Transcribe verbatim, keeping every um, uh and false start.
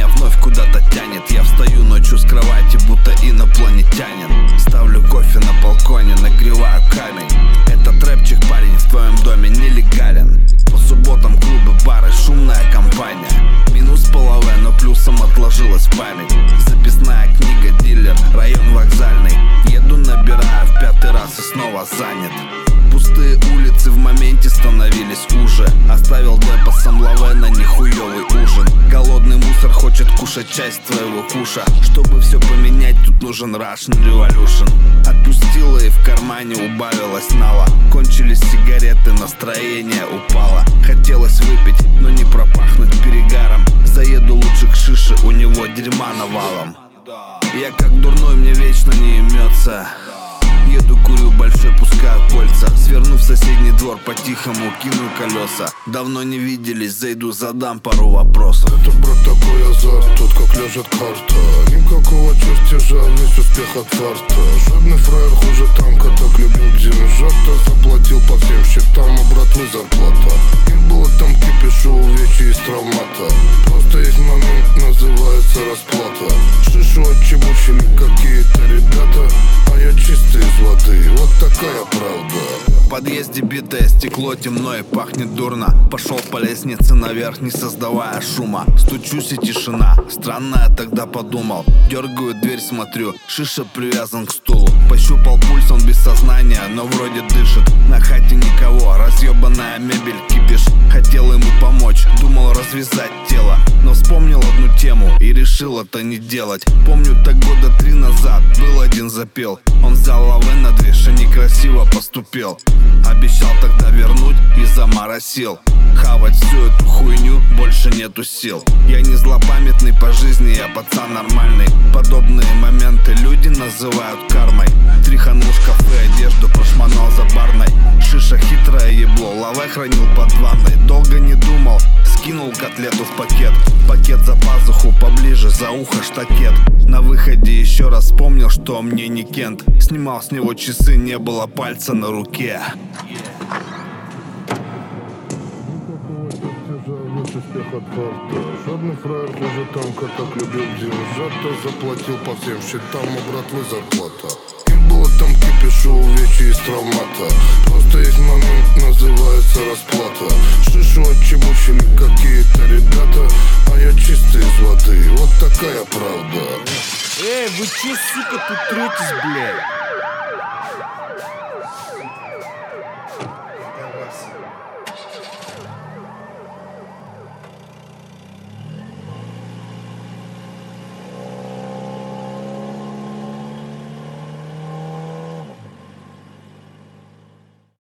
меня вновь куда-то тянет. Я встаю ночью с кровати, будто инопланетянин. Ставлю кофе на балконе, нагреваю камень. Этот рэпчик, парень, в твоем доме нелегален. По субботам клубы, бары, шумная компания. Минус половая, но плюсом отложилась память. Записная книга, дилер, район вокзальный. Еду, набираю в пятый раз и снова занят. Пустые улицы в моменте становились уже. Оставил депо Самлавена, нихуёвый ужин. Голодный мусор хочет кушать часть твоего куша. Чтобы все поменять, тут нужен Russian Revolution. Отпустила и в кармане убавилась нала. Кончились сигареты, настроение упало. Хотелось выпить, но не пропахнуть перегаром. Заеду лучше к шише, у него дерьма навалом. Я как дурной, мне вечно не имется. Еду, курю большой, пускаю кольца. Сверну в соседний двор, по-тихому кину колеса. Давно не виделись, зайду, задам пару вопросов. Это, брат, такой азарт, тут как ляжет карта. Никакого чертежа, весь успех от фарта. Жадный фраер хуже танка, так любил деньжата. Заплатил по всем счетам, у братвы зарплата. Не было там кипишу, увечья из травмата. Просто есть момент, называется расплата. Шишу отчебучили какие-то ребята, а я чистый из воды, вот такая правда. В подъезде битое стекло, темно и пахнет дурно. Пошел по лестнице наверх, не создавая шума. Стучусь и тишина, странно я тогда подумал. Дергаю дверь, смотрю, шиша привязан к стулу. Пощупал пульс, он без сознания, но вроде дышит. На хате никого, разъебанная мебель, кипиш. Хотел ему помочь, думал развязать тело, но вспомнил одну тему и решил это не делать. Помню, так года три назад был один запел. Он взял лавы на движ и некрасиво поступил. Обещал тогда вернуть и заморосил. Хавать всю эту хуйню больше нету сил. Я не злопамятный по жизни, я пацан нормальный. Подобные моменты люди называют кармой. Тряханул шкафы, одежду прошмонал за барной. Шиша хитрое ебло, лаве хранил под ванной. Долго не думал, скинул котлету в пакет. Пакет за пазуху, поближе, за ухо штакет. На выходе еще раз вспомнил, что мне не Кент. Снимал с него часы, не было пальца на руке. Успех от фарта. Жадный фраер хуже танка, так любил деньжата. Заплатил по всем счетам, у братвы зарплата. Не было там кипишу, увечья из травмата. Просто есть момент, называется расплата. Шишу отчебучили какие-то ребята, а я чистый из воды, вот такая правда. Эй, вы че, сука, тут третесь, блядь?